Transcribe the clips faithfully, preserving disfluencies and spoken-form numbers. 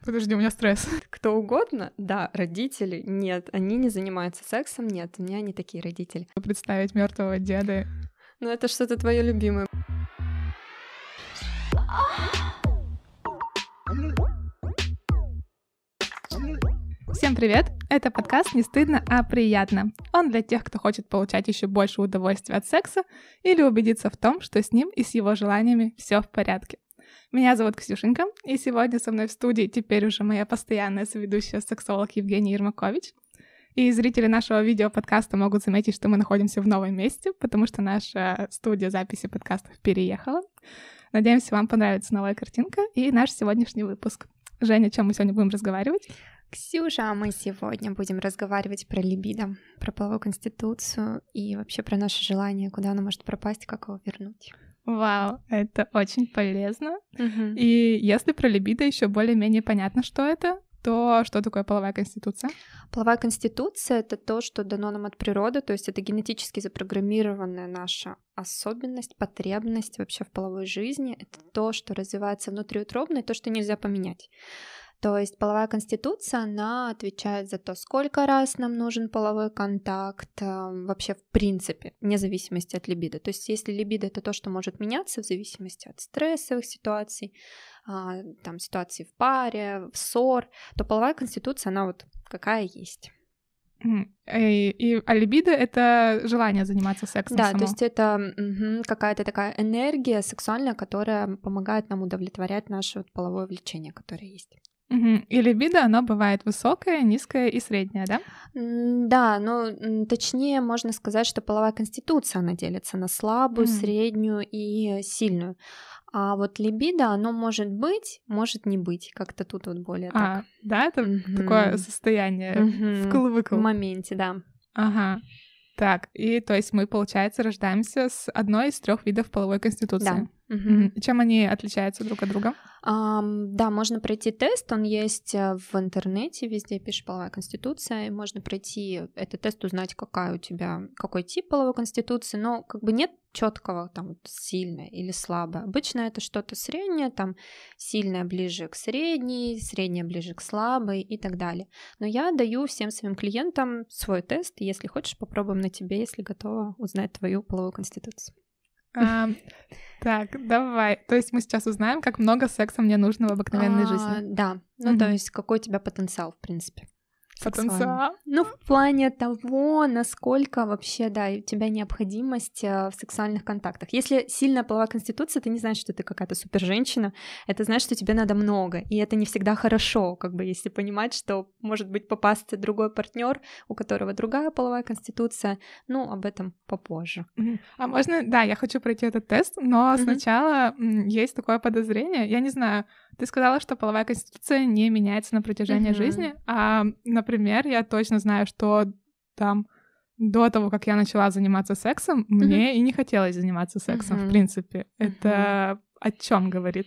Подожди, у меня стресс. Кто угодно, да, родители, нет, они не занимаются сексом, нет, у меня не такие родители. Представить мертвого деда. Ну это что-то твое любимое. Всем привет! Это подкаст «Не стыдно, а приятно». Он для тех, кто хочет получать еще больше удовольствия от секса или убедиться в том, что с ним и с его желаниями все в порядке. Меня зовут Ксюшенька, и сегодня со мной в студии теперь уже моя постоянная соведущая сексолог Евгения Ермакович. И зрители нашего видео-подкаста могут заметить, что мы находимся в новом месте, потому что наша студия записи подкастов переехала. Надеемся, вам понравится новая картинка и наш сегодняшний выпуск. Женя, о чем мы сегодня будем разговаривать? Ксюша, мы сегодня будем разговаривать про либидо, про половую конституцию и вообще про наше желание, куда оно может пропасть, как его вернуть. Вау, это очень полезно. Угу. И если про либидо еще более-менее понятно, что это, то что такое половая конституция? Половая конституция — это то, что дано нам от природы, то есть это генетически запрограммированная наша особенность, потребность вообще в половой жизни. Это то, что развивается внутриутробно, и то, что нельзя поменять. То есть половая конституция, она отвечает за то, сколько раз нам нужен половой контакт, вообще в принципе, вне зависимости от либидо. То есть если либидо — это то, что может меняться в зависимости от стрессовых ситуаций, там, ситуаций в паре, в ссор, то половая конституция, она вот какая есть. И, и, а либидо — это желание заниматься сексом Да, само. то есть это угу, какая-то такая энергия сексуальная, которая помогает нам удовлетворять наше вот половое влечение, которое есть. Угу. И либидо, оно бывает высокое, низкое и среднее, да? Да, но точнее можно сказать, что половая конституция, она делится на слабую, mm. среднюю и сильную. А вот либидо, оно может быть, может не быть, как-то тут вот более а, так. Да, это mm-hmm. такое состояние mm-hmm. вкл-выкл. В моменте, да. Ага. Так, и то есть мы, получается, рождаемся с одной из трех видов половой конституции. Да. Угу. Чем они отличаются друг от друга? Um, да, можно пройти тест, он есть в интернете, везде пишет половая конституция, и можно пройти этот тест, узнать, какая у тебя, какой тип половой конституции, но как бы нет четкого там сильное или слабое. Обычно это что-то среднее, там сильное ближе к средней, среднее ближе к слабой и так далее. Но я даю всем своим клиентам свой тест, если хочешь, попробуем на тебе, если готова узнать твою половую конституцию. А, так, давай. То есть мы сейчас узнаем, как много секса мне нужно в обыкновенной а, жизни. Да, ну угу. то есть какой у тебя потенциал, в принципе. Потенциал? Ну, в плане того, насколько вообще, да, у тебя необходимость в сексуальных контактах. Если сильная половая конституция, ты не знаешь, что ты какая-то супер женщина, это значит, что тебе надо много, и это не всегда хорошо, как бы, если понимать, что, может быть, попасться другой партнер, у которого другая половая конституция, ну, об этом попозже. А можно, да, я хочу пройти этот тест, но mm-hmm. сначала есть такое подозрение, я не знаю, ты сказала, что половая конституция не меняется на протяжении mm-hmm. жизни, а, например, я точно знаю, что там до того, как я начала заниматься сексом, mm-hmm. мне и не хотелось заниматься сексом, mm-hmm. в принципе. Это mm-hmm. о чем говорит?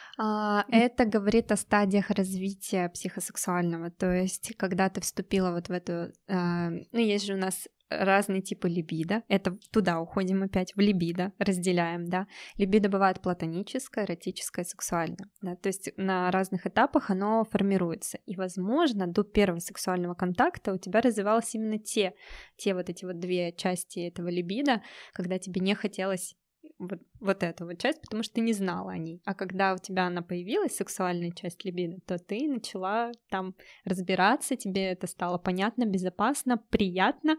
Uh, это говорит о стадиях развития психосексуального, то есть когда ты вступила вот в эту... Uh, ну, есть же у нас разные типы либидо, это туда уходим опять, в либидо, разделяем, да. Либидо бывает платоническое, эротическое, сексуальное, да, то есть на разных этапах оно формируется, и, возможно, до первого сексуального контакта у тебя развивалось именно те, те вот эти вот две части этого либидо, когда тебе не хотелось Вот, вот эту вот часть, потому что ты не знала о ней. А когда у тебя она появилась, сексуальная часть либидо, то ты начала там разбираться, тебе это стало понятно, безопасно, приятно,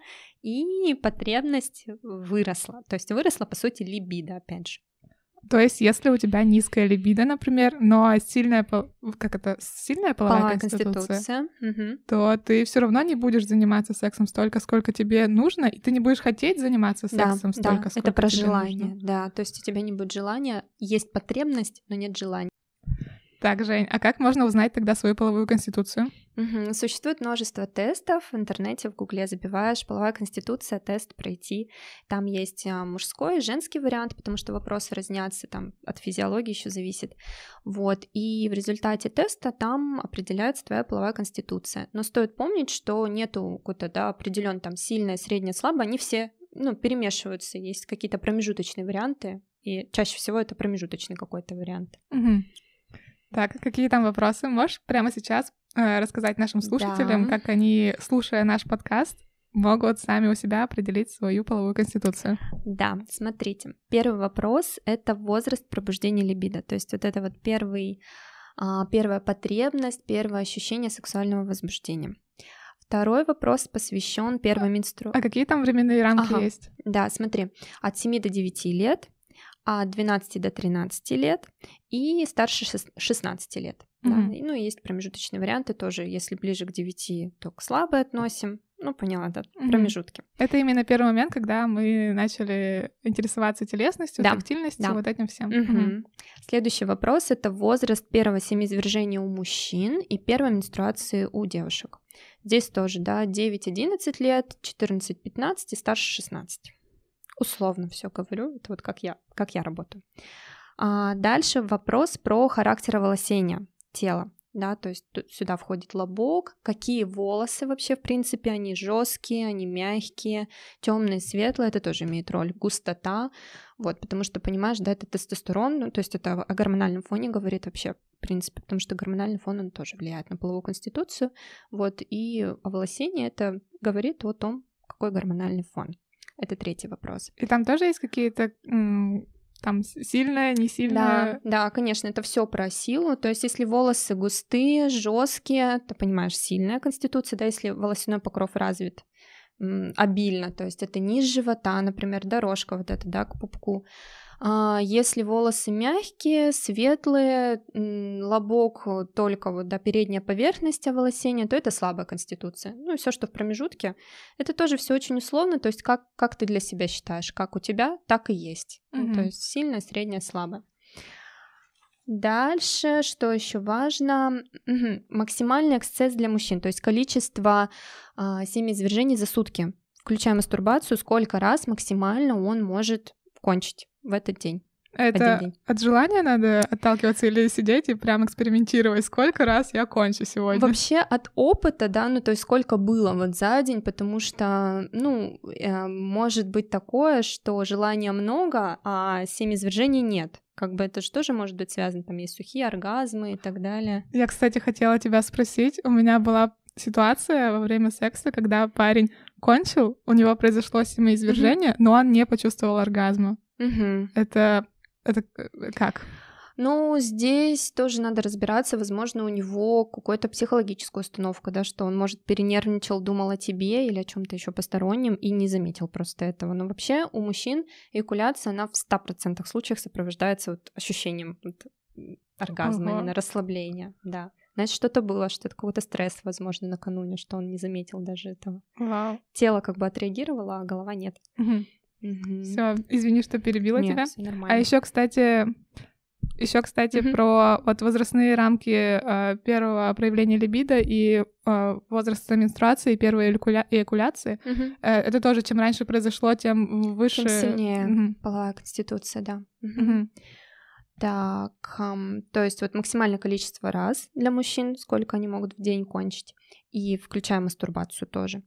и потребность выросла. То есть выросла, по сути, либидо, опять же. То есть, если у тебя низкая либидо, например, но сильная, как это, сильная половая, половая конституция, конституция. Угу. то ты все равно не будешь заниматься сексом столько, сколько тебе нужно, и ты не будешь хотеть заниматься сексом да, столько, да, сколько это про тебе желание, нужно. Да, то есть у тебя не будет желания, есть потребность, но нет желания. Так, Жень, а как можно узнать тогда свою половую конституцию? Угу. Существует множество тестов в интернете, в гугле забиваешь половая конституция, тест пройти. Там есть мужской и женский вариант, потому что вопросы разнятся, там от физиологии еще зависит. Вот. И в результате теста там определяется твоя половая конституция. Но стоит помнить, что нету какой-то, да, определён там сильная, средняя, слабая, они все, ну, перемешиваются, есть какие-то промежуточные варианты, и чаще всего это промежуточный какой-то вариант. Угу. Так, какие там вопросы? Можешь прямо сейчас э, рассказать нашим слушателям, Да. как они, слушая наш подкаст, могут сами у себя определить свою половую конституцию? Да, смотрите. Первый вопрос — это возраст пробуждения либидо. То есть вот это вот первый, а, первая потребность, первое ощущение сексуального возбуждения. Второй вопрос посвящен первой менструации. А какие там временные рамки Ага. есть? Да, смотри, от семи до девяти лет, от двенадцати до тринадцати лет и старше шес- шестнадцати лет. Да. Мгм. И, ну, и есть промежуточные варианты тоже. Если ближе к девяти, то к слабой относим. Ну, поняла, да, Мгм. промежутки. Это именно первый момент, когда мы начали интересоваться телесностью, Да, тактильностью, да. вот этим всем. Мгм. Мгм. Следующий вопрос — это возраст первого семяизвержения у мужчин и первой менструации у девушек. Здесь тоже, да, девять-одиннадцать лет, четырнадцать-пятнадцать и старше шестнадцати. Условно все говорю, это вот как я, как я работаю. А дальше вопрос про характер волосения тела. Да, то есть тут сюда входит лобок, какие волосы вообще, в принципе, они жесткие, они мягкие, темные, светлые, это тоже имеет роль, густота, вот, потому что, понимаешь, да, это тестостерон, ну, то есть это о гормональном фоне говорит вообще, в принципе, потому что гормональный фон, он тоже влияет на половую конституцию, вот, и оволосение это говорит о том, какой гормональный фон. Это третий вопрос. И там тоже есть какие-то м, там с- сильное, не Да, сильное? да, конечно, это все про силу. То есть, если волосы густые, жесткие, ты понимаешь, сильная конституция, да, если волосяной покров развит м, обильно, то есть это низ живота, например, дорожка вот эта, да, к пупку. А если волосы мягкие, светлые, м, лобок только вот до передняя поверхность оволосения, то это слабая конституция. Ну и все, что в промежутке, это тоже все очень условно, то есть как, как ты для себя считаешь, как у тебя, так и есть. Ну, то Мгм. есть сильная, средняя, слабая. Дальше, что еще важно, Мгм. максимальный эксцесс для мужчин, то есть количество а, семяизвержений за сутки, включая мастурбацию, сколько раз максимально он может кончить в этот день. Один Это день. от желания надо отталкиваться или сидеть и прям экспериментировать, сколько раз я кончу сегодня? Вообще от опыта, да, ну то есть сколько было вот за день, потому что, ну, э, может быть такое, что желания много, а семяизвержений нет. Как бы это же тоже может быть связано, там есть сухие оргазмы и так далее. Я, кстати, хотела тебя спросить. У меня была ситуация во время секса, когда парень кончил, у него произошло семяизвержение, но он не почувствовал оргазма. Мгм. Это, это к- как? Ну, здесь тоже надо разбираться, возможно, у него какая-то психологическая установка, да, что он, может, перенервничал, думал о тебе или о чем-то еще постороннем и не заметил просто этого. Но вообще у мужчин эякуляция, она в ста процентах случаев сопровождается вот ощущением вот, м, оргазма, Ого. именно расслабления, да. Значит, что-то было, что-то какой-то стресс, возможно, накануне, что он не заметил даже этого. Вау. Тело как бы отреагировало, а голова нет. Мгм. Все, извини, что перебила Нет, тебя. всё А нормально. еще, кстати, еще, кстати, Мгм. про вот возрастные рамки э, первого проявления либидо и э, возраста менструации, и первой эякуля- эякуляции. Мгм. Э, это тоже, чем раньше произошло, тем выше... Тем сильнее Мгм. половая конституция, да. Мгм. Мгм. Так, ам, то есть вот максимальное количество раз для мужчин, сколько они могут в день кончить, и включая мастурбацию тоже.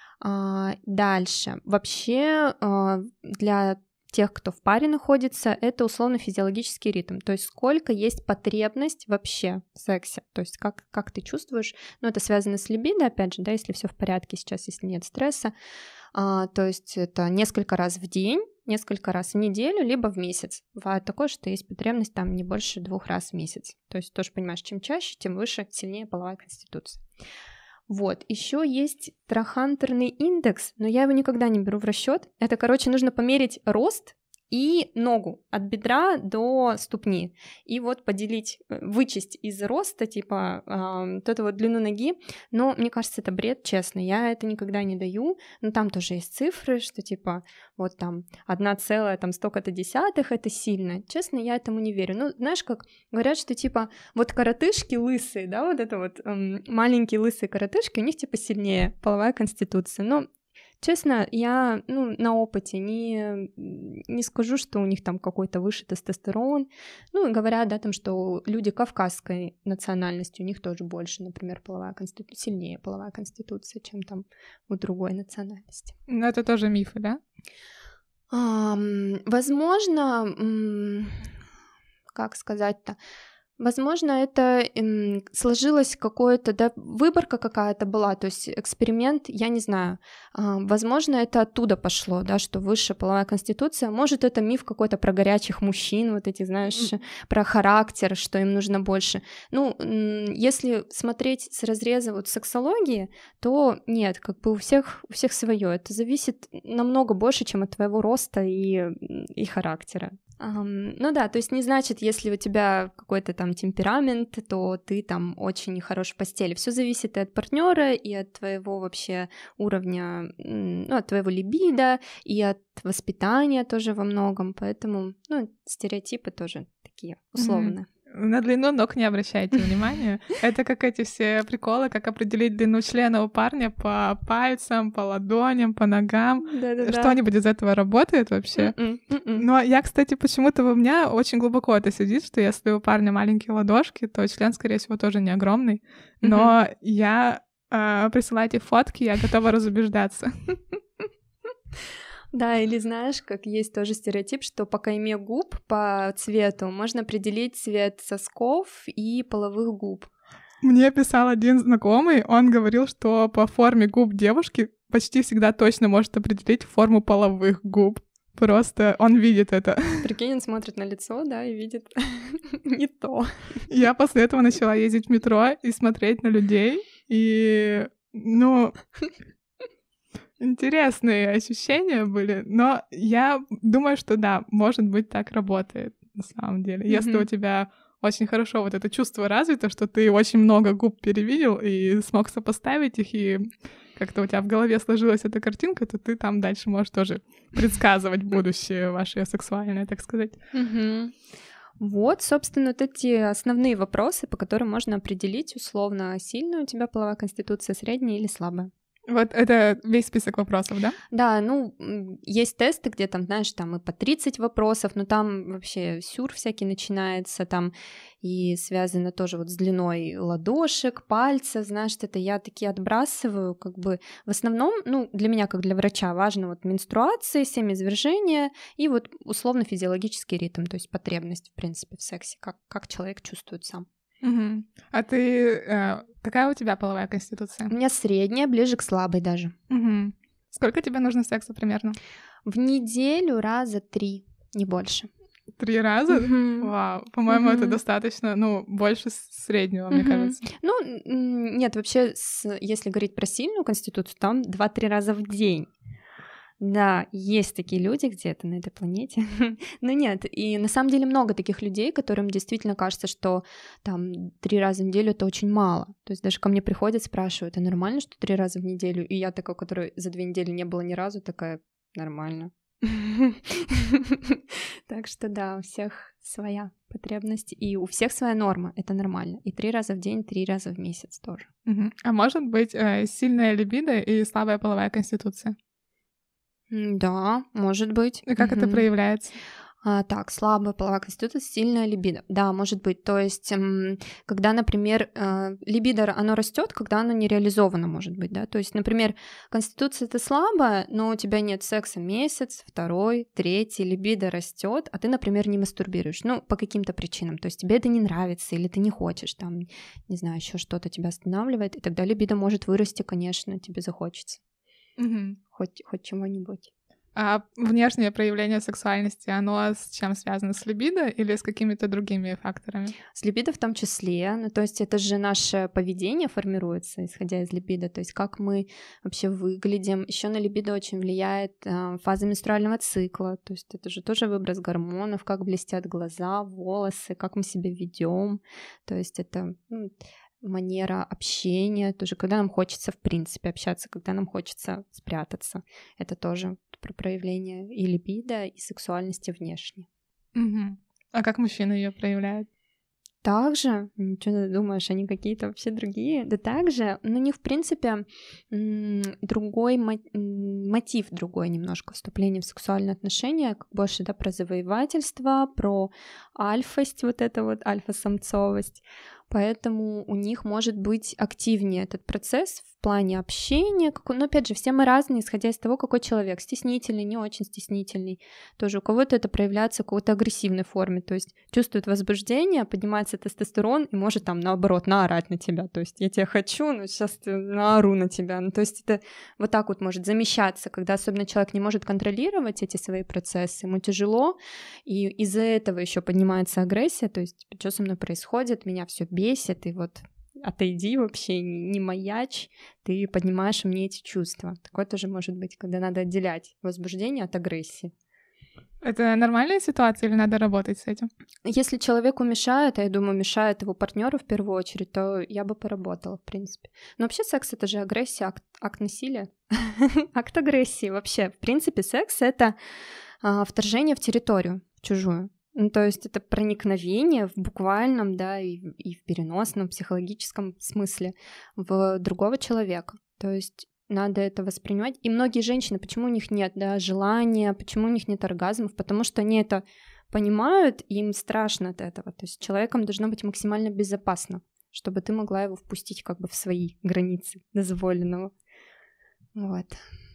А, дальше. Вообще а, для тех, кто в паре находится, это условно-физиологический ритм, то есть сколько есть потребность вообще в сексе, то есть как, как ты чувствуешь, ну это связано с либидо, опять же, да, если все в порядке сейчас, если нет стресса, а, то есть это несколько раз в день, несколько раз в неделю, либо в месяц. Бывает такое, что есть потребность там не больше двух раз в месяц. То есть тоже понимаешь, чем чаще, тем выше, сильнее половая конституция. Вот, еще есть трахантерный индекс, но я его никогда не беру в расчет. Это, короче, нужно померить рост и ногу от бедра до ступни. И вот поделить, вычесть из роста, типа, э, вот эту вот длину ноги. Но мне кажется, это бред, честно. Я это никогда не даю. Но там тоже есть цифры, что типа вот там одна целая там столько-то десятых, это сильно. Честно, я этому не верю. Ну, знаешь, как говорят, что типа вот коротышки лысые, да, вот это вот эм, маленькие лысые коротышки, у них типа сильнее половая конституция. Но честно, я ну, на опыте не, не скажу, что у них там какой-то выше тестостерон. Ну, и говорят, да, там, что люди кавказской национальности, у них тоже больше, например, половая конституция, сильнее половая конституция, чем там у другой национальности. Но это тоже мифы, да? Ам, возможно, м, как сказать-то, Возможно, это м, сложилось какое-то, да, выборка какая-то была, то есть эксперимент, я не знаю. А, возможно, это оттуда пошло, да, что высшая половая конституция. Может, это миф какой-то про горячих мужчин, вот эти, знаешь, про характер, что им нужно больше. Ну, м, если смотреть с разреза вот сексологии, то нет, как бы у всех, у всех свое. Это зависит намного больше, чем от твоего роста и, и характера. Um, ну да, то есть не значит, если у тебя какой-то там темперамент, то ты там очень хорош в постели. Все зависит и от партнера, и от твоего вообще уровня, ну, от твоего либидо, и от воспитания тоже во многом. Поэтому, ну, стереотипы тоже такие условные. Mm-hmm. На длину ног не обращайте внимания. Это как эти все приколы, как определить длину члена у парня по пальцам, по ладоням, по ногам. Что-нибудь из этого работает вообще? Но я, кстати, почему-то у меня очень глубоко это сидит, что если у парня маленькие ладошки, то член, скорее всего, тоже не огромный. Но я э, присылайте фотки, я готова разубеждаться. Да, или знаешь, как есть тоже стереотип, что по кайме губ, по цвету можно определить цвет сосков и половых губ. Мне писал один знакомый, он говорил, что по форме губ девушки почти всегда точно может определить форму половых губ. Просто он видит это. Прикинь, он смотрит на лицо, да, и видит не то. Я после этого начала ездить в метро и смотреть на людей, и, ну... Интересные ощущения были, но я думаю, что да, может быть, так работает на самом деле. Mm-hmm. Если у тебя очень хорошо вот это чувство развито, что ты очень много губ перевидел и смог сопоставить их, и как-то у тебя в голове сложилась эта картинка, то ты там дальше можешь тоже предсказывать будущее ваше сексуальное, так сказать. Mm-hmm. Вот, собственно, вот эти основные вопросы, по которым можно определить условно, сильная у тебя половая конституция, средняя или слабая. Вот это весь список вопросов, да? Да, ну, есть тесты, где там, знаешь, там и по тридцать вопросов, но там вообще сюр всякий начинается, там и связано тоже вот с длиной ладошек, пальцев, знаешь, это я такие отбрасываю, как бы в основном, ну, для меня, как для врача, важно вот менструация, семяизвержение и вот условно-физиологический ритм, то есть потребность, в принципе, в сексе, как, как человек чувствует сам. Угу. А ты... Э, какая у тебя половая конституция? У меня средняя, ближе к слабой даже. Угу. Сколько тебе нужно секса примерно? В неделю раза три, не больше. Три раза? Mm-hmm. Вау, по-моему, mm-hmm. это достаточно, ну, больше среднего, mm-hmm. мне кажется. Ну, нет, вообще, с, если говорить про сильную конституцию, там два-три раза в день. Да, есть такие люди где-то на этой планете, но нет, и на самом деле много таких людей, которым действительно кажется, что там три раза в неделю это очень мало, то есть даже ко мне приходят, спрашивают, а нормально, что три раза в неделю, и я такая, которой за две недели не было ни разу, такая, нормально. Так что да, у всех своя потребность, и у всех своя норма, это нормально, и три раза в день, три раза в месяц тоже. А может быть сильная либидо и слабая половая конституция? Да, может быть. И как mm-hmm. это проявляется? А, так, слабая половая конституция, сильная либидо. Да, может быть. То есть, м, когда, например, э, либидо, оно растет, когда оно не реализовано, может быть, да. То есть, например, конституция это слабая, но у тебя нет секса месяц, второй, третий, либидо растет, а ты, например, не мастурбируешь. Ну, по каким-то причинам. То есть тебе это не нравится, или ты не хочешь, там, не знаю, еще что-то тебя останавливает, и тогда либидо может вырасти, конечно, тебе захочется. Угу. Хоть, хоть чего-нибудь. А внешнее проявление сексуальности, оно с чем связано? С либидо или с какими-то другими факторами? С либидо в том числе. Ну, то есть это же наше поведение формируется, исходя из либидо. То есть как мы вообще выглядим. Еще на либидо очень влияет э, фаза менструального цикла. То есть это же тоже выброс гормонов, как блестят глаза, волосы, как мы себя ведем. То есть это... Ну, манера общения, тоже когда нам хочется, в принципе, общаться, когда нам хочется спрятаться. Это тоже про проявление и либидо, и сексуальности внешне. Угу. А как мужчины ее проявляют? Также, что ты думаешь, они какие-то вообще другие? Да также, но у них, в принципе, другой мотив, другой немножко вступление в сексуальные отношения, больше, да, про завоевательство, про альфость, вот это вот альфа-самцовость. поэтому у них может быть активнее этот процесс в плане общения. Но опять же, все мы разные, исходя из того, какой человек. Стеснительный, не очень стеснительный. Тоже у кого-то это проявляется в какой-то агрессивной форме, то есть чувствует возбуждение, поднимается тестостерон и может там наоборот наорать на тебя. То есть я тебя хочу, но сейчас наору на тебя. Ну, то есть это вот так вот может замещаться, когда особенно человек не может контролировать эти свои процессы, ему тяжело, и из-за этого еще поднимается агрессия, то есть что со мной происходит, меня все бесит, и вот отойди вообще, не маячь, ты поднимаешь мне эти чувства. Такое тоже может быть, когда надо отделять возбуждение от агрессии. Это нормальная ситуация или надо работать с этим? Если человеку мешает, а я думаю, мешает его партнеру в первую очередь, то я бы поработала, в принципе. Но вообще секс — это же агрессия, акт, акт насилия, акт агрессии вообще. В принципе, секс — это а, вторжение в территорию, в чужую. Ну, то есть это проникновение в буквальном, да, и, и в переносном, психологическом смысле в другого человека. То есть надо это воспринимать. И многие женщины, почему у них нет, да, желания, почему у них нет оргазмов? Потому что они это понимают, и им страшно от этого. То есть человеком должно быть максимально безопасно, чтобы ты могла его впустить как бы в свои границы дозволенного. Вот.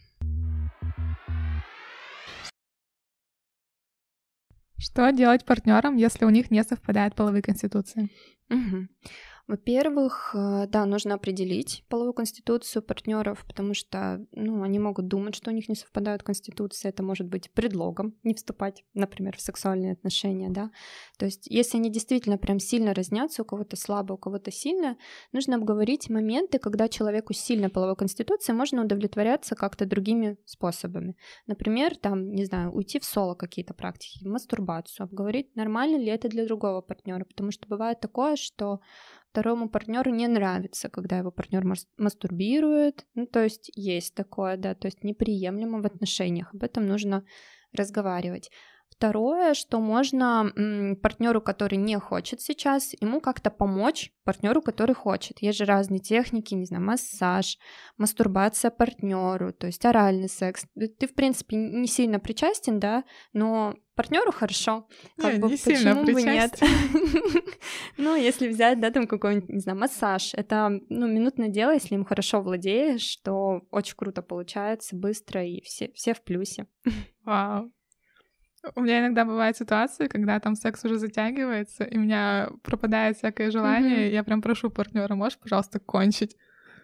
Что делать партнерам, если у них не совпадают половые конституции? Угу. Во-первых, да, нужно определить половую конституцию партнеров, потому что, ну, они могут думать, что у них не совпадают конституции, это может быть предлогом не вступать, например, в сексуальные отношения, да. То есть, если они действительно прям сильно разнятся, у кого-то слабо, у кого-то сильно, нужно обговорить моменты, когда человеку с сильной половой конституцией можно удовлетворяться как-то другими способами. Например, там, не знаю, уйти в соло какие-то практики, мастурбацию, обговорить, нормально ли это для другого партнера, потому что бывает такое, что второму партнеру не нравится, когда его партнер мастурбирует. Ну, то есть есть такое, да, то есть неприемлемо в отношениях. Об этом нужно разговаривать. Второе, что можно м, партнеру, который не хочет сейчас, ему как-то помочь партнеру, который хочет. Есть же разные техники, не знаю, массаж, мастурбация партнеру, то есть оральный секс. Ты, в принципе, не сильно причастен, да, но партнеру хорошо. Как не, бы, не почему бы причастен. нет? Ну, если взять, да, там какой-нибудь, не знаю, массаж, это, ну, минутное дело, если им хорошо владеешь, что очень круто получается, быстро, и все, все в плюсе. Вау. У меня иногда бывают ситуации, когда там секс уже затягивается, и у меня пропадает всякое желание, mm-hmm. я прям прошу партнера, можешь, пожалуйста, кончить?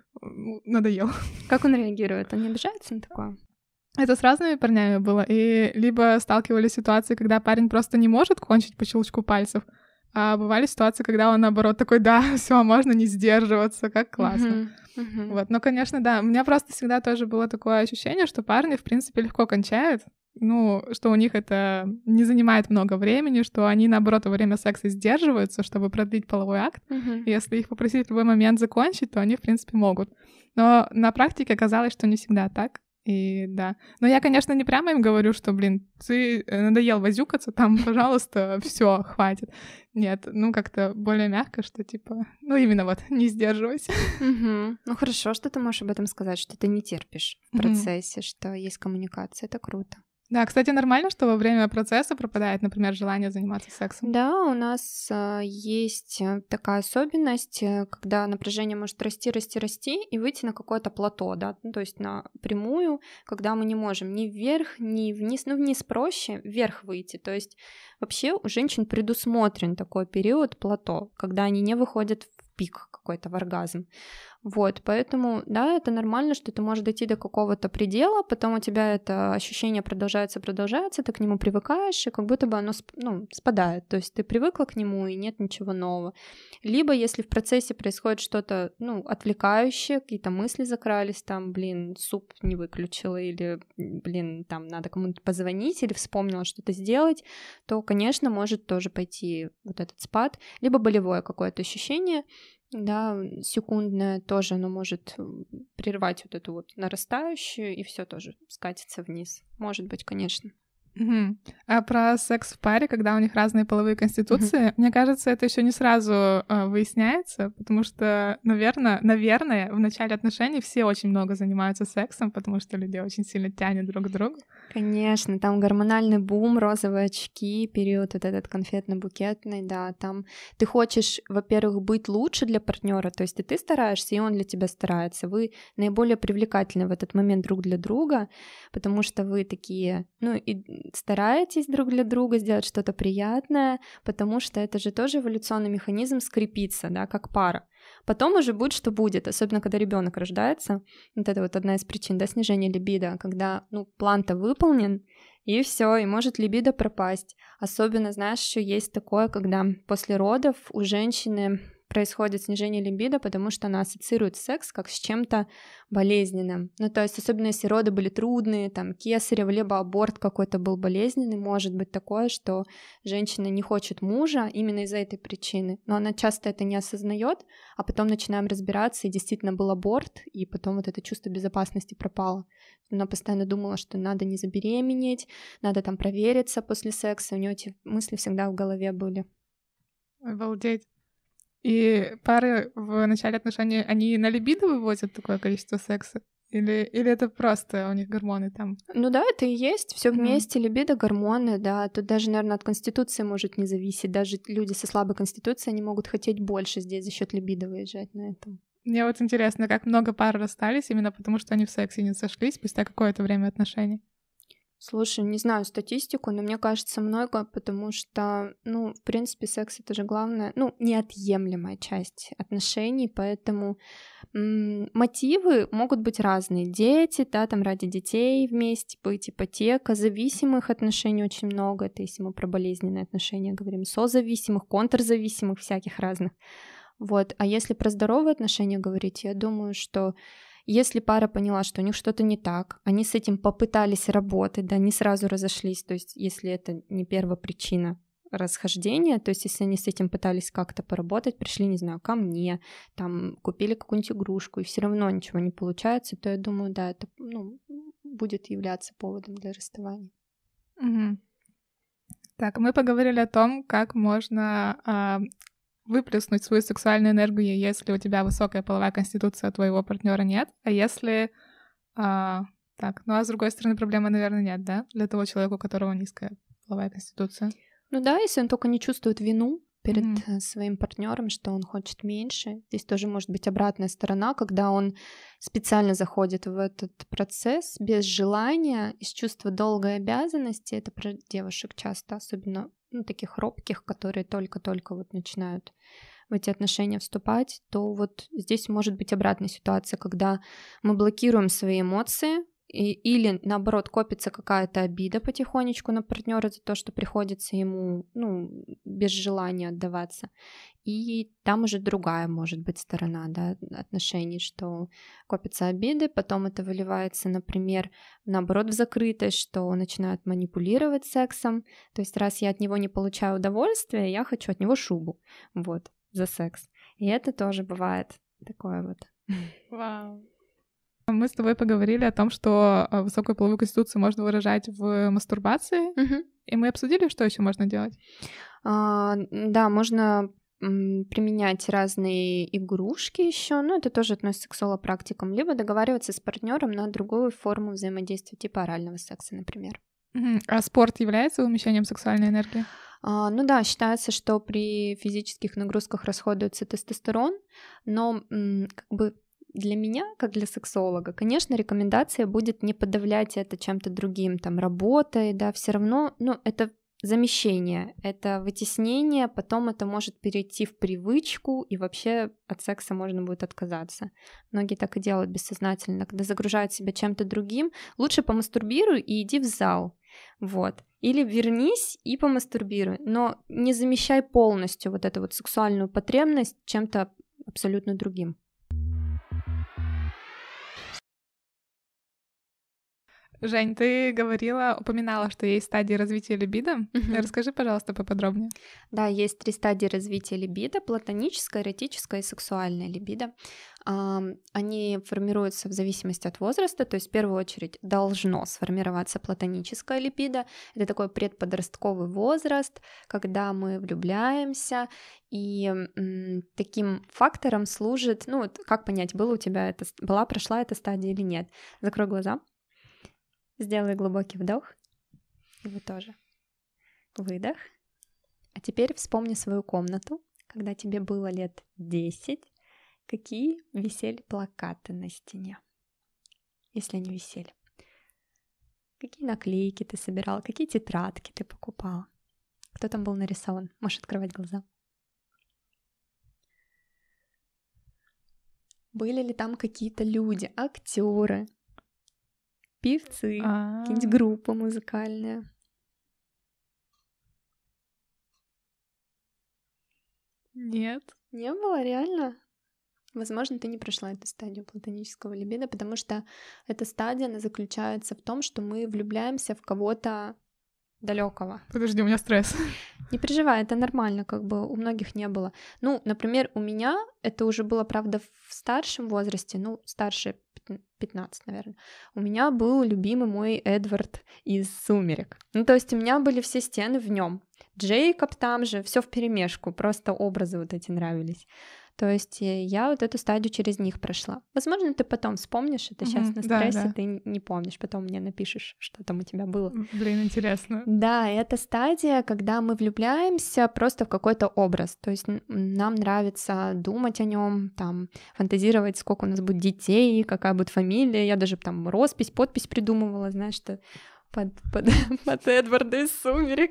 Надоел. Как он реагирует? Он не обижается на такое? Это с разными парнями было, и либо сталкивались ситуации, когда парень просто не может кончить по щелчку пальцев, а бывали ситуации, когда он, наоборот, такой, да, все, можно не сдерживаться, как классно. Mm-hmm. Mm-hmm. Вот, но, конечно, да, у меня просто всегда тоже было такое ощущение, что парни, в принципе, легко кончают, ну, что у них это не занимает много времени, что они, наоборот, во время секса сдерживаются, чтобы продлить половой акт. Uh-huh. И если их попросить в любой момент закончить, то они, в принципе, могут. Но на практике оказалось, что не всегда так. И да. Но я, конечно, не прямо им говорю, что, блин, ты надоел возюкаться, там, пожалуйста, все, хватит. Нет, ну как-то более мягко, что типа, ну именно вот, не сдерживайся. Угу. Ну хорошо, что ты можешь об этом сказать, что ты не терпишь в процессе, угу. что есть коммуникация, это круто. Да, кстати, нормально, что во время процесса пропадает, например, желание заниматься сексом? Да, у нас э, есть такая особенность, когда напряжение может расти, расти, расти и выйти на какое-то плато, да, ну, то есть на прямую, когда мы не можем ни вверх, ни вниз, ну вниз проще, вверх выйти, то есть вообще у женщин предусмотрен такой период плато, когда они не выходят в пик какой-то, в оргазм. Вот, поэтому, да, это нормально, что ты можешь дойти до какого-то предела, потом у тебя это ощущение продолжается, продолжается, ты к нему привыкаешь, и как будто бы оно, ну, спадает, то есть ты привыкла к нему, и нет ничего нового. Либо, если в процессе происходит что-то, ну, отвлекающее, какие-то мысли закрались, там, блин, суп не выключила, или, блин, там, надо кому-то позвонить, или вспомнила что-то сделать, то, конечно, может тоже пойти вот этот спад, либо болевое какое-то ощущение, да, секундное тоже оно может прервать вот эту вот нарастающую, и все тоже скатится вниз. Может быть, конечно. Угу. А про секс в паре, когда у них разные половые конституции, угу. мне кажется, это еще не сразу э, выясняется, потому что, наверное, наверное, в начале отношений все очень много занимаются сексом, потому что люди очень сильно тянут друг к другу. Конечно, там гормональный бум, розовые очки, период вот этот конфетно-букетный, да, там ты хочешь, во-первых, быть лучше для партнера, то есть и ты стараешься, и он для тебя старается, вы наиболее привлекательны в этот момент друг для друга, потому что вы такие, ну, и стараетесь друг для друга сделать что-то приятное, потому что это же тоже эволюционный механизм скрепиться, да, как пара. Потом уже будет, что будет, особенно когда ребенок рождается. Вот это вот одна из причин, да, снижения либидо, когда, ну, план-то выполнен, и все, и может либидо пропасть. Особенно, знаешь, еще есть такое, когда после родов у женщины происходит снижение либидо, потому что она ассоциирует секс как с чем-то болезненным. Ну, то есть, особенно если роды были трудные, там, кесарево, либо аборт какой-то был болезненный, может быть такое, что женщина не хочет мужа именно из-за этой причины. Но она часто это не осознает, а потом начинаем разбираться, и действительно был аборт, и потом вот это чувство безопасности пропало. Она постоянно думала, что надо не забеременеть, надо там провериться после секса, у нее эти мысли всегда в голове были. Обалдеть. И пары в начале отношений, они на либидо выводят такое количество секса? Или, или это просто у них гормоны там? Ну да, это и есть, все вместе, mm-hmm. либидо, гормоны, да. Тут даже, наверное, от конституции может не зависеть. Даже люди со слабой конституцией, они могут хотеть больше здесь за счет либидо выезжать на этом. Мне вот интересно, как много пар расстались именно потому, что они в сексе не сошлись спустя какое-то время отношений? Слушай, не знаю статистику, но мне кажется много, потому что, ну, в принципе, секс — это же главная, ну, неотъемлемая часть отношений, поэтому м- мотивы могут быть разные. Дети, да, там ради детей вместе быть, ипотека, зависимых отношений очень много, это если мы про болезненные отношения говорим, созависимых, контрзависимых, всяких разных. Вот, а если про здоровые отношения говорить, я думаю, что если пара поняла, что у них что-то не так, они с этим попытались работать, да, не сразу разошлись, то есть если это не первопричина расхождения, то есть если они с этим пытались как-то поработать, пришли, не знаю, ко мне, там, купили какую-нибудь игрушку, и все равно ничего не получается, то я думаю, да, это, ну, будет являться поводом для расставания. Угу. Так, мы поговорили о том, как можно... А... выплеснуть свою сексуальную энергию, если у тебя высокая половая конституция, а твоего партнера нет. А если... А, так, ну а с другой стороны, проблемы, наверное, нет, да? Для того человека, у которого низкая половая конституция. Ну да, если он только не чувствует вину перед mm-hmm. своим партнером, что он хочет меньше. Здесь тоже может быть обратная сторона, когда он специально заходит в этот процесс без желания, из чувства долгой обязанности. Это про девушек часто, особенно ну, таких робких, которые только-только вот начинают в эти отношения вступать, то вот здесь может быть обратная ситуация, когда мы блокируем свои эмоции, и, или наоборот копится какая-то обида потихонечку на партнера за то, что приходится ему ну, без желания отдаваться. И там уже другая может быть сторона да, отношений, что копятся обиды, потом это выливается, например, наоборот в закрытость, что начинают манипулировать сексом. То есть раз я от него не получаю удовольствия, я хочу от него шубу, вот, за секс. И это тоже бывает такое вот. Вау. Мы с тобой поговорили о том, что высокую половую конституцию можно выражать в мастурбации, угу. и мы обсудили, что еще можно делать. А, да, можно м, применять разные игрушки еще, но это тоже относится к соло-практикам, либо договариваться с партнером на другую форму взаимодействия, типа орального секса, например. Угу. А спорт является умещением сексуальной энергии? А, ну да, считается, что при физических нагрузках расходуется тестостерон, но м, как бы для меня, как для сексолога, конечно, рекомендация будет не подавлять это чем-то другим, там, работой, да, все равно, ну, это замещение, это вытеснение, потом это может перейти в привычку, и вообще от секса можно будет отказаться. Многие так и делают бессознательно, когда загружают себя чем-то другим, лучше помастурбируй и иди в зал, вот. Или вернись и помастурбируй, но не замещай полностью вот эту вот сексуальную потребность чем-то абсолютно другим. Жень, ты говорила, упоминала, что есть стадии развития либидо. Uh-huh. Расскажи, пожалуйста, поподробнее. Да, есть три стадии развития либидо: платоническая, эротическая и сексуальная либидо. Они формируются в зависимости от возраста, то есть в первую очередь должно сформироваться платоническая либидо. Это такой предподростковый возраст, когда мы влюбляемся, и м, таким фактором служит, ну вот как понять, была у тебя это, была, прошла эта стадия или нет. Закрой глаза. Сделай глубокий вдох. И вы тоже. Выдох. А теперь вспомни свою комнату, когда тебе было лет десять. Какие висели плакаты на стене, если они висели? Какие наклейки ты собирал? Какие тетрадки ты покупал? Кто там был нарисован? Можешь открывать глаза. Были ли там какие-то люди, актеры, певцы, А. какие-нибудь группы музыкальные? Нет. Не было, реально? Возможно, ты не прошла эту стадию платонического либидо, потому что эта стадия, она заключается в том, что мы влюбляемся в кого-то далекого. Подожди, у меня стресс. Не переживай, это нормально, как бы у многих не было. Ну, например, у меня это уже было, правда, в старшем возрасте, ну, старше пятнадцать, наверное. У меня был любимый мой Эдвард из «Сумерек». Ну, то есть у меня были все стены в нем. Джейкоб там же, все вперемешку, просто образы вот эти нравились. То есть я вот эту стадию через них прошла. Возможно, ты потом вспомнишь, это сейчас Мгм, на да, стрессе, да. ты не помнишь, потом мне напишешь, что там у тебя было. Блин, интересно. Да, это стадия, когда мы влюбляемся просто в какой-то образ. То есть н- нам нравится думать о нем, там, фантазировать, сколько у нас будет детей, какая будет фамилия. Я даже там роспись, подпись придумывала, знаешь, что под, под, под Эдварда из «Сумерек».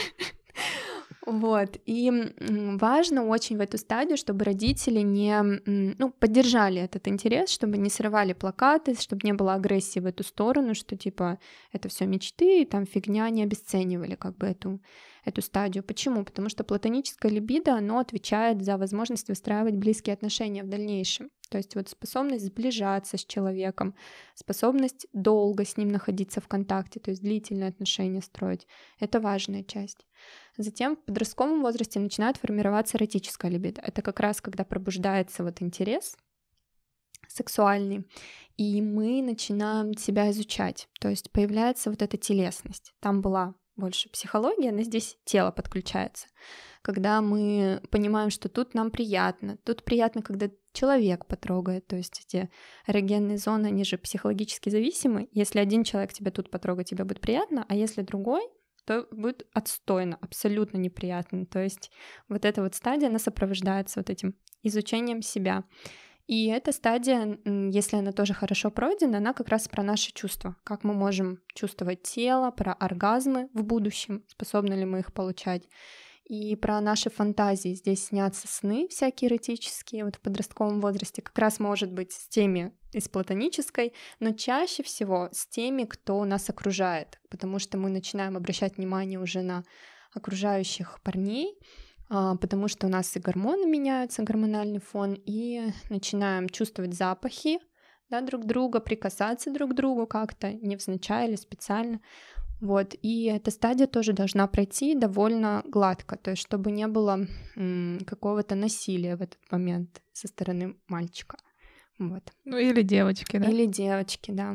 Вот, и м, важно очень в эту стадию, чтобы родители не, м, ну, поддержали этот интерес, чтобы не срывали плакаты, чтобы не было агрессии в эту сторону, что типа это все мечты, и там фигня, не обесценивали как бы эту, эту стадию. Почему? Потому что платоническое либидо, оно отвечает за возможность выстраивать близкие отношения в дальнейшем. То есть вот способность сближаться с человеком, способность долго с ним находиться в контакте, то есть длительные отношения строить. Это важная часть. Затем в подростковом возрасте начинает формироваться эротическая либидо. Это как раз когда пробуждается вот интерес сексуальный, и мы начинаем себя изучать. То есть появляется вот эта телесность. Там была больше психология, но здесь тело подключается. Когда мы понимаем, что тут нам приятно, тут приятно, когда человек потрогает, то есть эти эрогенные зоны, они же психологически зависимы. Если один человек тебя тут потрогает, тебе будет приятно, а если другой, то будет отстойно, абсолютно неприятно. То есть вот эта вот стадия, она сопровождается вот этим изучением себя. И эта стадия, если она тоже хорошо пройдена, она как раз про наши чувства. Как мы можем чувствовать тело, про оргазмы в будущем, способны ли мы их получать. И про наши фантазии. Здесь снятся сны всякие эротические, вот в подростковом возрасте. Как раз может быть с теми из платонической, но чаще всего с теми, кто нас окружает, потому что мы начинаем обращать внимание уже на окружающих парней, потому что у нас и гормоны меняются, гормональный фон, и начинаем чувствовать запахи, да, друг друга, прикасаться друг к другу как-то, невзначай или специально. Вот, и эта стадия тоже должна пройти довольно гладко, то есть чтобы не было м, какого-то насилия в этот момент со стороны мальчика. Вот. Ну или девочки, да? Или девочки, да.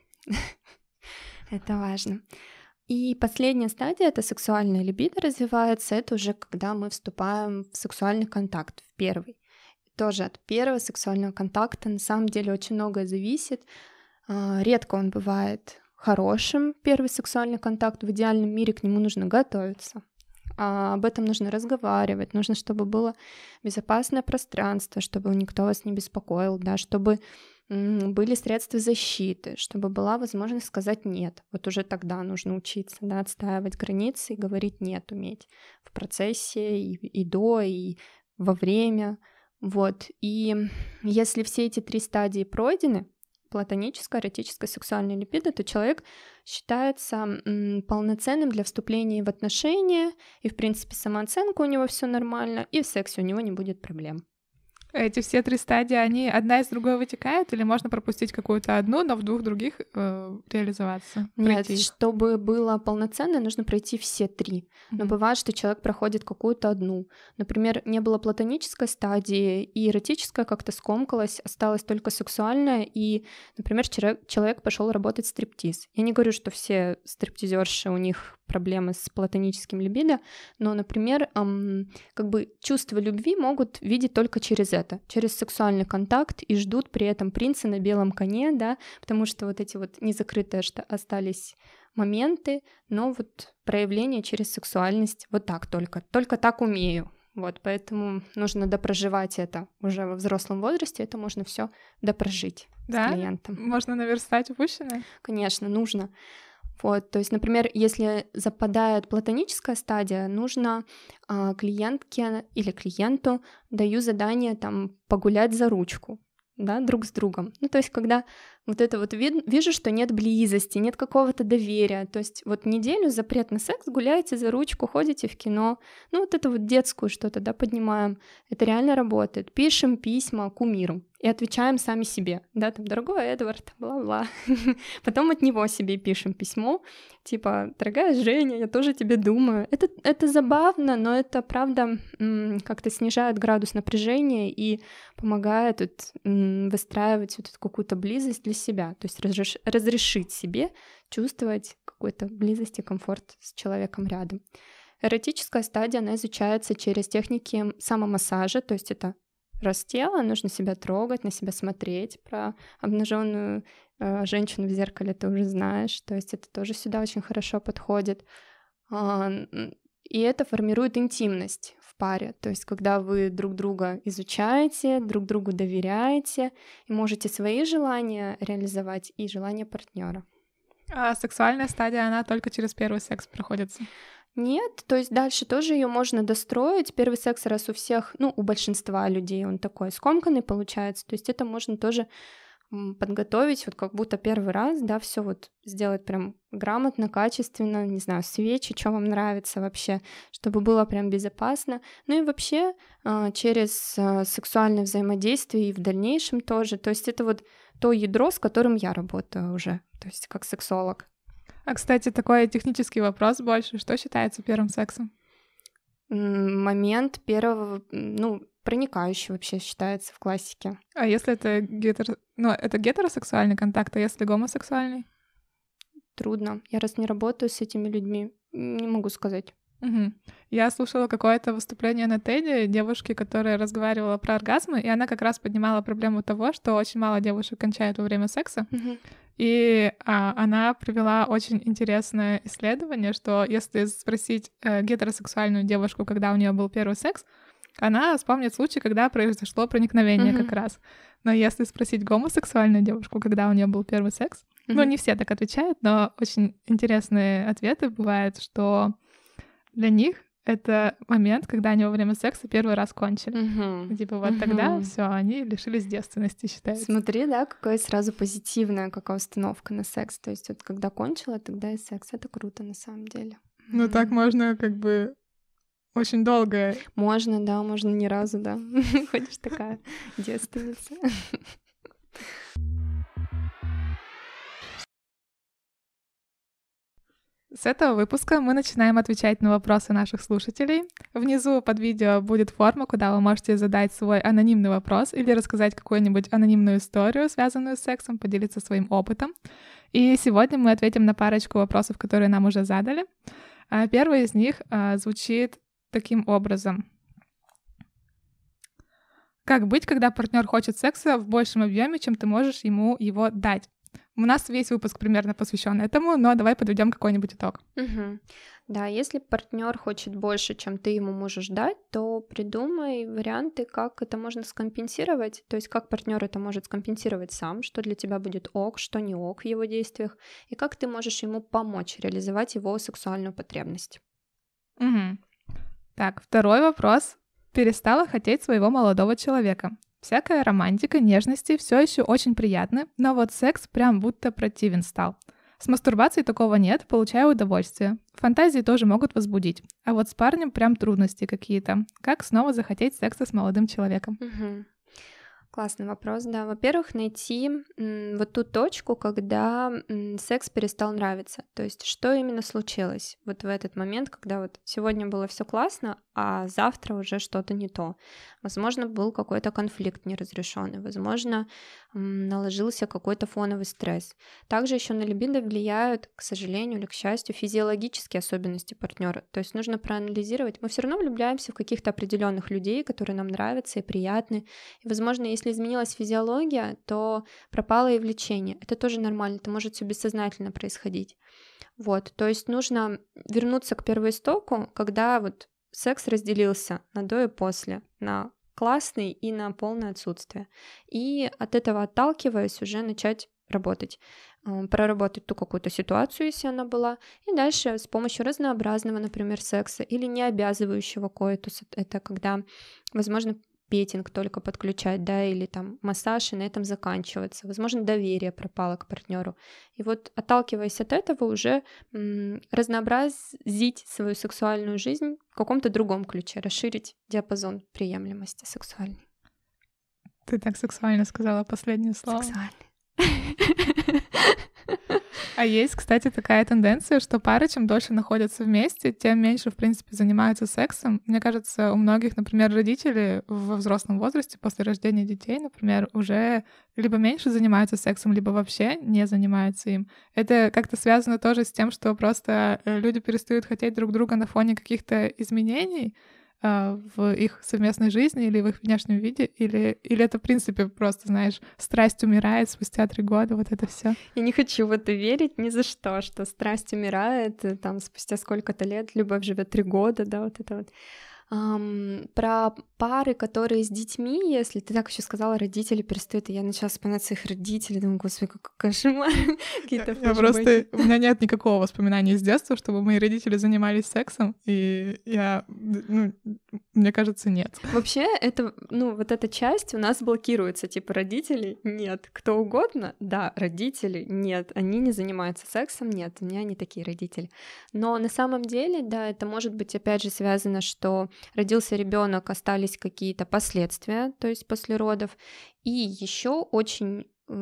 Это важно. И последняя стадия — это сексуальная либидо развивается. Это уже когда мы вступаем в сексуальный контакт, в первый. Тоже от первого сексуального контакта на самом деле очень многое зависит. Редко он бывает хорошим, первый сексуальный контакт. В идеальном мире к нему нужно готовиться. А об этом нужно разговаривать. Нужно, чтобы было безопасное пространство, чтобы никто вас не беспокоил, да, чтобы были средства защиты, чтобы была возможность сказать «нет». Вот уже тогда нужно учиться, да, отстаивать границы и говорить «нет» уметь в процессе и, и до, и во время. Вот. И если все эти три стадии пройдены, платоническая, эротическая, сексуальная либидо, то человек считается м, полноценным для вступления в отношения, и, в принципе, самооценка у него все нормально, и в сексе у него не будет проблем. Эти все три стадии, они одна из другой вытекают, или можно пропустить какую-то одну, но в двух других э, реализоваться? Нет, пройти? Чтобы было полноценно, нужно пройти все три. Но Мгм. бывает, что человек проходит какую-то одну. Например, не было платонической стадии, и эротическая как-то скомкалась, осталась только сексуальная, и, например, человек, человек пошел работать в стриптиз. Я не говорю, что все стриптизерши, у них проблемы с платоническим либидо, но, например, эм, как бы чувство любви могут видеть только через это, через сексуальный контакт, и ждут при этом принца на белом коне, да, потому что вот эти вот незакрытые что остались моменты, но вот проявление через сексуальность вот так только, только так умею. Вот, поэтому нужно допроживать это уже во взрослом возрасте, это можно все допрожить, да? С клиентом. Можно наверстать упущенное? Конечно, нужно. Вот, то есть, например, если западает платоническая стадия, нужно э, клиентке или клиенту даю задание там погулять за ручку, да, друг с другом. Ну, то есть, когда вот это вот вид- вижу, что нет близости, нет какого-то доверия, то есть вот неделю запрет на секс, гуляете за ручку, ходите в кино, ну, вот это вот детскую что-то, да, поднимаем, это реально работает. Пишем письма кумиру и отвечаем сами себе, да, там, дорогой Эдвард, бла-бла. Потом от него себе пишем письмо, типа, дорогая Женя, я тоже тебе думаю. Это, это забавно, но это, правда, м- как-то снижает градус напряжения и помогает вот, м- выстраивать вот эту какую-то близость для себя, то есть разреш- разрешить себе чувствовать какую-то близость и комфорт с человеком рядом. Эротическая стадия, она изучается через техники самомассажа, то есть это раз тело, нужно себя трогать, на себя смотреть. Про обнаженную э, женщину в зеркале ты уже знаешь, то есть это тоже сюда очень хорошо подходит. А, и это формирует интимность в паре, то есть когда вы друг друга изучаете, друг другу доверяете и можете свои желания реализовать и желания партнера. А сексуальная стадия, она только через первый секс проходится? Нет, то есть дальше тоже ее можно достроить. Первый секс, раз у всех, ну, у большинства людей он такой скомканный получается, то есть это можно тоже подготовить, вот как будто первый раз, да, все вот сделать прям грамотно, качественно, не знаю, свечи, что вам нравится вообще, чтобы было прям безопасно. Ну и вообще через сексуальное взаимодействие и в дальнейшем тоже. То есть это вот то ядро, с которым я работаю уже, то есть как сексолог. А, кстати, такой технический вопрос больше. Что считается первым сексом? Момент первого, ну, проникающий вообще считается в классике. А если это гетеро... ну, это гетеросексуальный контакт, а если гомосексуальный? Трудно. Я раз не работаю с этими людьми, не могу сказать. Угу. Я слушала какое-то выступление на Теди девушки, которая разговаривала про оргазмы, и она как раз поднимала проблему того, что очень мало девушек кончают во время секса. Угу. И а, она привела очень интересное исследование, что если спросить э, гетеросексуальную девушку, когда у нее был первый секс, она вспомнит случай, когда произошло проникновение mm-hmm. как раз. Но если спросить гомосексуальную девушку, когда у нее был первый секс, mm-hmm. ну, не все так отвечают, но очень интересные ответы бывают, что для них это момент, когда они во время секса первый раз кончили. Mm-hmm. Типа вот mm-hmm. тогда все, они лишились девственности, считается. Смотри, да, какая сразу позитивная какая установка на секс. То есть вот когда кончила, тогда и секс. Это круто на самом деле. Ну mm-hmm. так можно как бы очень долго. Можно, да, можно ни разу, да. Ходишь такая девственница. С этого выпуска мы начинаем отвечать на вопросы наших слушателей. Внизу под видео будет форма, куда вы можете задать свой анонимный вопрос или рассказать какую-нибудь анонимную историю, связанную с сексом, поделиться своим опытом. И сегодня мы ответим на парочку вопросов, которые нам уже задали. Первый из них звучит таким образом. Как быть, когда партнер хочет секса в большем объеме, чем ты можешь ему его дать? У нас весь выпуск примерно посвящен этому, но давай подведем какой-нибудь итог. Угу. Да, если партнер хочет больше, чем ты ему можешь дать, то придумай варианты, как это можно скомпенсировать. То есть как партнер это может скомпенсировать сам, что для тебя будет ок, что не ок в его действиях, и как ты можешь ему помочь реализовать его сексуальную потребность. Угу. Так, второй вопрос. Перестала хотеть своего молодого человека. Всякая романтика, нежности все еще очень приятны, но вот секс прям будто противен стал. С мастурбацией такого нет, получаю удовольствие. Фантазии тоже могут возбудить. А вот с парнем прям трудности какие-то. Как снова захотеть секса с молодым человеком? Угу. Классный вопрос, да. Во-первых, найти м, вот ту точку, когда м, секс перестал нравиться. То есть, что именно случилось вот в этот момент, когда вот сегодня было все классно, а завтра уже что-то не то. Возможно, был какой-то конфликт неразрешенный, возможно, наложился какой-то фоновый стресс. Также еще на либидо влияют, к сожалению или к счастью, физиологические особенности партнера. То есть нужно проанализировать. Мы все равно влюбляемся в каких-то определенных людей, которые нам нравятся и приятны. И, возможно, если изменилась физиология, то пропало и влечение. Это тоже нормально, это может все бессознательно происходить. Вот, то есть нужно вернуться к первоистоку, когда вот секс разделился на до и после, на классный и на полное отсутствие. И от этого отталкиваясь, уже начать работать, проработать ту какую-то ситуацию, если она была, и дальше с помощью разнообразного, например, секса или не обязывающего коитуса, это когда, возможно, петинг только подключать, да, или там массаж, и на этом заканчиваться. Возможно, доверие пропало к партнеру. И вот, отталкиваясь от этого, уже м- разнообразить свою сексуальную жизнь в каком-то другом ключе, расширить диапазон приемлемости сексуальной. Ты так сексуально сказала последнее слово. Сексуальной. А есть, кстати, такая тенденция, что пары, чем дольше находятся вместе, тем меньше, в принципе, занимаются сексом. Мне кажется, у многих, например, родители во взрослом возрасте, после рождения детей, например, уже либо меньше занимаются сексом, либо вообще не занимаются им. Это как-то связано тоже с тем, что просто люди перестают хотеть друг друга на фоне каких-то изменений в их совместной жизни или в их внешнем виде, или, или это, в принципе, просто, знаешь, страсть умирает спустя три года, вот это все. Я не хочу в это верить ни за что, что страсть умирает там спустя сколько-то лет, любовь живет три года, да, вот это вот. Um, про пары, которые с детьми, если ты так еще сказала, родители перестают, и я начала вспоминать своих родителей, думаю, господи, какой кошмар. Я, я просто, у меня нет никакого воспоминания из детства, чтобы мои родители занимались сексом, и я, ну, мне кажется, нет. Вообще, это, ну, вот эта часть у нас блокируется, типа, родители нет, кто угодно, да, родители нет, они не занимаются сексом, нет, у меня не такие родители. Но на самом деле, да, это может быть, опять же, связано, что родился ребенок, остались какие-то последствия, то есть после родов. И еще очень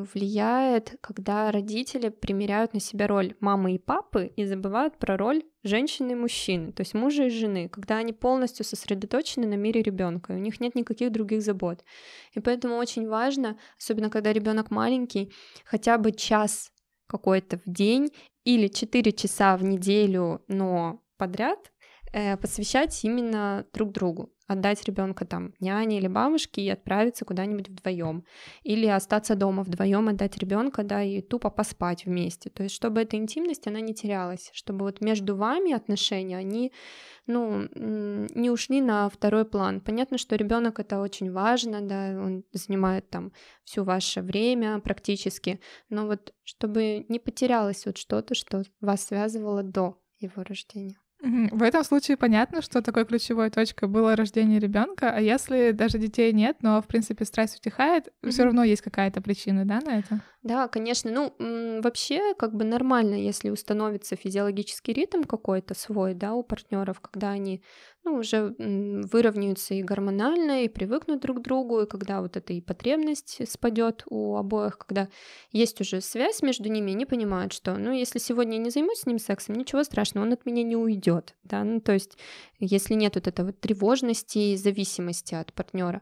влияет, когда родители примеряют на себя роль мамы и папы и забывают про роль женщины и мужчины, то есть мужа и жены, когда они полностью сосредоточены на мире ребенка, и у них нет никаких других забот. И поэтому очень важно, особенно когда ребенок маленький, хотя бы час какой-то в день или четыре часа в неделю, но подряд посвящать именно друг другу, отдать ребенка там няне или бабушке и отправиться куда-нибудь вдвоем, или остаться дома вдвоем, отдать ребенка, да, и тупо поспать вместе, то есть чтобы эта интимность, она не терялась, чтобы вот между вами отношения, они, ну, не ушли на второй план. Понятно, что ребенок это очень важно, да, он занимает там все ваше время практически, но вот чтобы не потерялось вот что-то, что вас связывало до его рождения. В этом случае понятно, что такой ключевой точкой было рождение ребенка, а если даже детей нет, но, в принципе, страсть утихает, mm-hmm. все равно есть какая-то причина, да, на это? Да, конечно. Ну, вообще, как бы нормально, если установится физиологический ритм какой-то свой, да, у партнеров, когда они, ну, уже выровняются и гормонально, и привыкнут друг к другу, и когда вот эта и потребность спадет у обоих, когда есть уже связь между ними, они понимают, что, ну, если сегодня я не займусь с ним сексом, ничего страшного, он от меня не уйдет, да, ну, то есть, если нет вот этой вот тревожности и зависимости от партнера.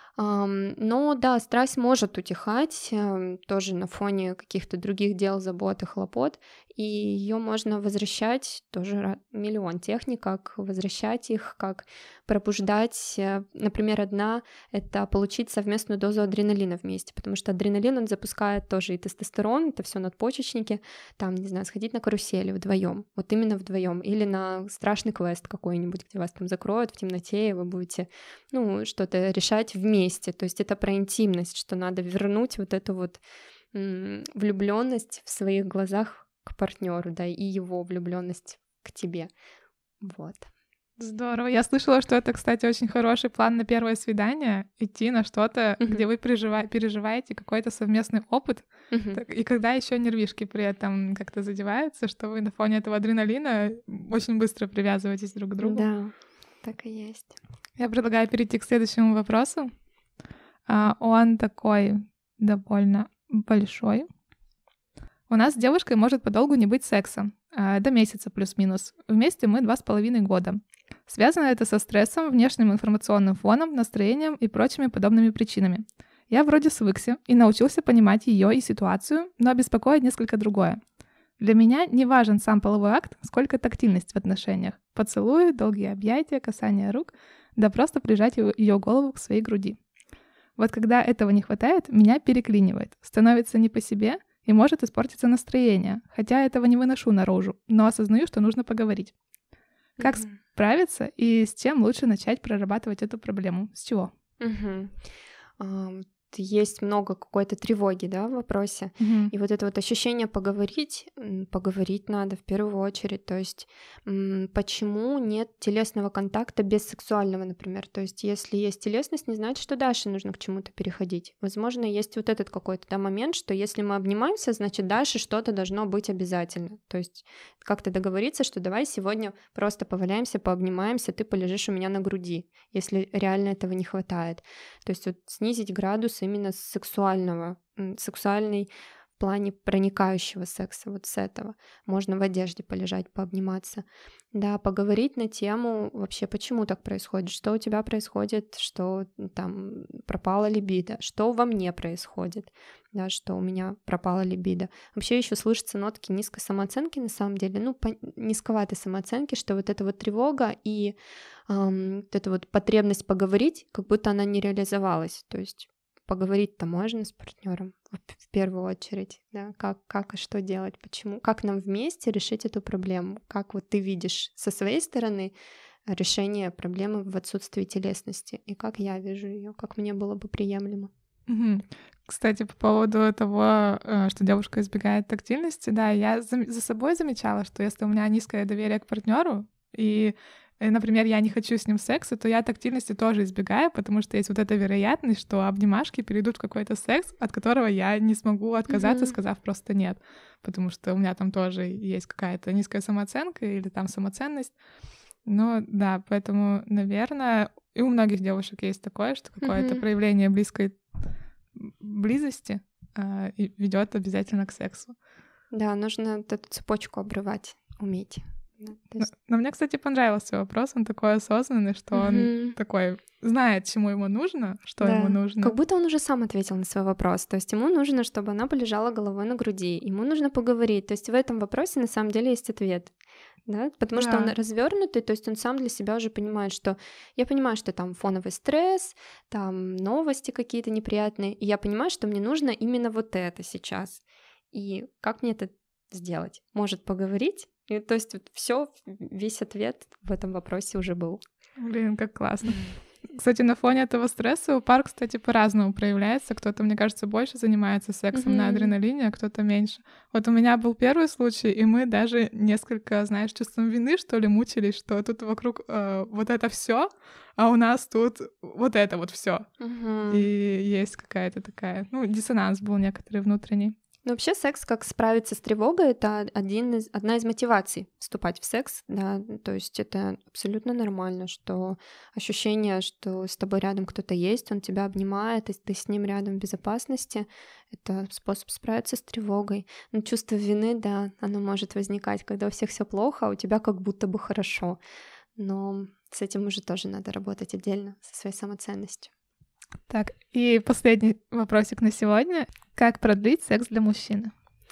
Но да, страсть может утихать тоже на фоне каких-то других дел, забот и хлопот, и ее можно возвращать, тоже миллион техник, как возвращать их, как пробуждать. Например, одна — это получить совместную дозу адреналина вместе, потому что адреналин, он запускает тоже и тестостерон, это все надпочечники, там, не знаю, сходить на карусели вдвоем, вот именно вдвоем, или на страшный квест какой-нибудь, где вас там закроют в темноте, и вы будете, ну, что-то решать вместе, то есть это про интимность, что надо вернуть вот эту вот м- влюбленность в своих глазах к партнеру, да, и его влюбленность к тебе. Вот. Здорово. Я слышала, что это, кстати, очень хороший план на первое свидание, идти на что-то, uh-huh. где вы пережива- переживаете какой-то совместный опыт, uh-huh. и когда еще нервишки при этом как-то задеваются, что вы на фоне этого адреналина очень быстро привязываетесь друг к другу. Да, так и есть. Я предлагаю перейти к следующему вопросу. Он такой довольно большой. У нас с девушкой может подолгу не быть секса. до месяца плюс-минус. Вместе мы два с половиной года. Связано это со стрессом, внешним информационным фоном, настроением и прочими подобными причинами. Я вроде свыкся и научился понимать ее и ситуацию, но беспокоит несколько другое. Для меня не важен сам половой акт, сколько тактильность в отношениях. Поцелуи, долгие объятия, касание рук, да просто прижать ее голову к своей груди. Вот когда этого не хватает, меня переклинивает, становится не по себе и может испортиться настроение, хотя этого не выношу наружу, но осознаю, что нужно поговорить. Как mm-hmm. справиться и с чем лучше начать прорабатывать эту проблему? С чего? Mm-hmm. Um... Есть много какой-то тревоги, да, в вопросе. Mm-hmm. И вот это вот ощущение поговорить, поговорить надо в первую очередь. То есть почему нет телесного контакта без сексуального, например. То есть если есть телесность, не значит, что дальше нужно к чему-то переходить. Возможно, есть вот этот какой-то да, момент, что если мы обнимаемся, значит, дальше что-то должно быть обязательно. То есть как-то договориться, что давай сегодня просто поваляемся, пообнимаемся, ты полежишь у меня на груди, если реально этого не хватает. То есть вот снизить градус именно сексуального, сексуальный в плане проникающего секса, вот с этого. Можно в одежде полежать, пообниматься. Да, поговорить на тему вообще, почему так происходит, что у тебя происходит, что там пропала либидо, что во мне происходит, да, что у меня пропала либидо. Вообще еще слышатся нотки низкой самооценки на самом деле, ну, по- низковатой самооценки, что вот эта вот тревога и эм, вот эта вот потребность поговорить, как будто она не реализовалась, то есть поговорить-то можно с партнером в первую очередь, да, как, как и что делать, почему, как нам вместе решить эту проблему, как вот ты видишь со своей стороны решение проблемы в отсутствии телесности, и как я вижу ее, как мне было бы приемлемо. Угу. Кстати, по поводу того, что девушка избегает тактильности, да, я за, за собой замечала, что если у меня низкое доверие к партнеру и например, я не хочу с ним секса, то я тактильности тоже избегаю, потому что есть вот эта вероятность, что обнимашки перейдут в какой-то секс, от которого я не смогу отказаться, mm-hmm. сказав просто нет, потому что у меня там тоже есть какая-то низкая самооценка или там самоценность. Но да, поэтому, наверное, и у многих девушек есть такое, что какое-то mm-hmm. проявление близкой близости э, ведет обязательно к сексу. Да, нужно эту цепочку обрывать, уметь. Да, есть... но, но мне, кстати, понравился вопрос, он такой осознанный, что mm-hmm. он такой знает, чему ему нужно, что да. ему нужно. Как будто он уже сам ответил на свой вопрос, то есть ему нужно, чтобы она полежала головой на груди, ему нужно поговорить, то есть в этом вопросе на самом деле есть ответ, да, потому да. что он развернутый, то есть он сам для себя уже понимает, что я понимаю, что там фоновый стресс, там новости какие-то неприятные, и я понимаю, что мне нужно именно вот это сейчас, и как мне это сделать? Может поговорить? И, то есть вот все, весь ответ в этом вопросе уже был. Блин, как классно. Кстати, на фоне этого стресса у пар, кстати, по-разному проявляется. Кто-то, мне кажется, больше занимается сексом mm-hmm. на адреналине, а кто-то меньше. Вот у меня был первый случай, и мы даже несколько, знаешь, чувством вины, что ли, мучились, что тут вокруг э, вот это все, а у нас тут вот это вот все. Mm-hmm. И есть какая-то такая, ну, диссонанс был некоторый внутренний. Но вообще секс, как справиться с тревогой, это один из, одна из мотиваций вступать в секс, да, то есть это абсолютно нормально, что ощущение, что с тобой рядом кто-то есть, он тебя обнимает, и ты с ним рядом в безопасности, это способ справиться с тревогой. Но чувство вины, да, оно может возникать, когда у всех все плохо, а у тебя как будто бы хорошо, но с этим уже тоже надо работать отдельно, со своей самоценностью. Так, и последний вопросик на сегодня. Как продлить секс для мужчины?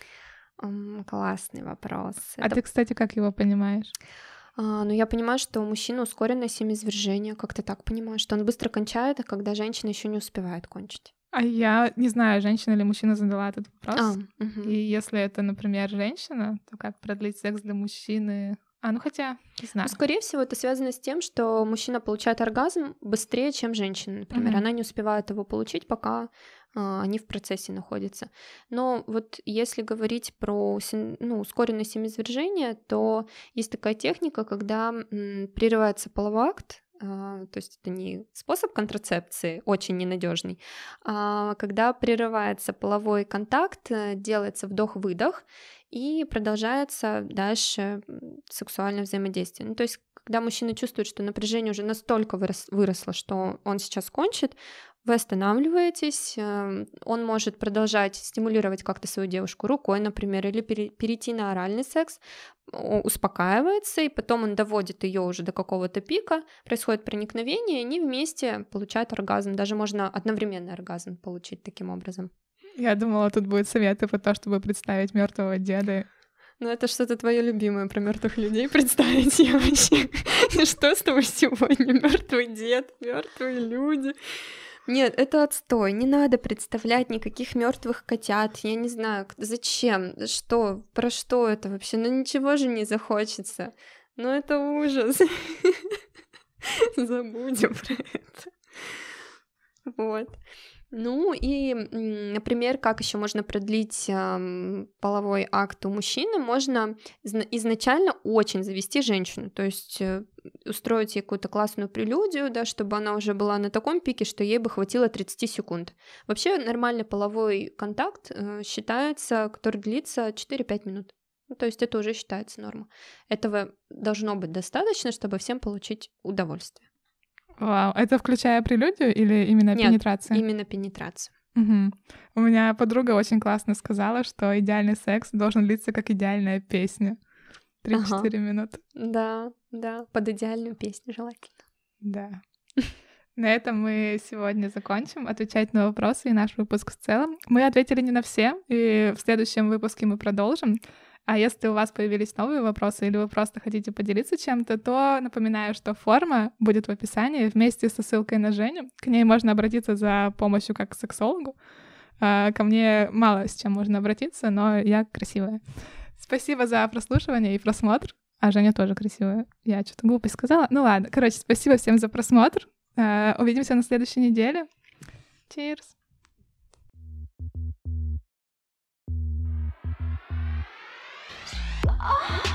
Um, классный вопрос. А Это... ты, кстати, как его понимаешь? А, ну, я понимаю, что у мужчины ускоренное семяизвержение, как-то так понимаю, что он быстро кончает, а когда женщина еще не успевает кончить. А я не знаю, женщина или мужчина задала этот вопрос. А, угу. И если это, например, женщина, то как продлить секс для мужчины? А, ну хотя, не знаю. Ну, скорее всего, это связано с тем, что мужчина получает оргазм быстрее, чем женщина, например. Mm-hmm. Она не успевает его получить, пока а, они в процессе находятся. Но вот если говорить про ну, ускоренное семяизвержение, то есть такая техника, когда м, прерывается половой акт, а, то есть это не способ контрацепции, очень ненадежный, а когда прерывается половой контакт, делается вдох-выдох, и продолжается дальше сексуальное взаимодействие. Ну, то есть Когда мужчина чувствует, что напряжение уже настолько вырос, выросло, что он сейчас кончит, вы останавливаетесь, он может продолжать стимулировать как-то свою девушку рукой, например, или перейти на оральный секс, успокаивается, и потом он доводит ее уже до какого-то пика, происходит проникновение, и они вместе получают оргазм. Даже можно одновременный оргазм получить таким образом. Я думала, тут будут советы про то, чтобы представить мертвого деда. Ну, это что-то твое любимое про мертвых людей представить. Я вообще... Что с тобой сегодня? Мертвый дед, мертвые люди. Нет, это отстой. Не надо представлять никаких мертвых котят. Я не знаю, зачем, что, про что это вообще. Ну ничего же не захочется. Ну это ужас. Забудем про это. Вот. Ну и, например, как еще можно продлить э, половой акт у мужчины? Можно изначально очень завести женщину, то есть э, устроить ей какую-то классную прелюдию, да, чтобы она уже была на таком пике, что ей бы хватило тридцать секунд. Вообще нормальный половой контакт э, считается, который длится четыре-пять минут. Ну, то есть это уже считается норма. Этого должно быть достаточно, чтобы всем получить удовольствие. Вау, это включая прелюдию или именно Нет, пенетрация? Именно пенетрация. Угу. У меня подруга очень классно сказала, что идеальный секс должен длиться как идеальная песня. три-четыре ага. минуты. Да, да, под идеальную песню желательно. Да. На этом мы сегодня закончим отвечать на вопросы и наш выпуск в целом. Мы ответили не на все, и в следующем выпуске мы продолжим. А если у вас появились новые вопросы или вы просто хотите поделиться чем-то, то напоминаю, что форма будет в описании вместе со ссылкой на Женю. К ней можно обратиться за помощью как к сексологу. Ко мне мало с чем можно обратиться, но я красивая. Спасибо за прослушивание и просмотр. А Женя тоже красивая. Я что-то глупость сказала. Ну ладно. Короче, спасибо всем за просмотр. Увидимся на следующей неделе. Cheers! Oh.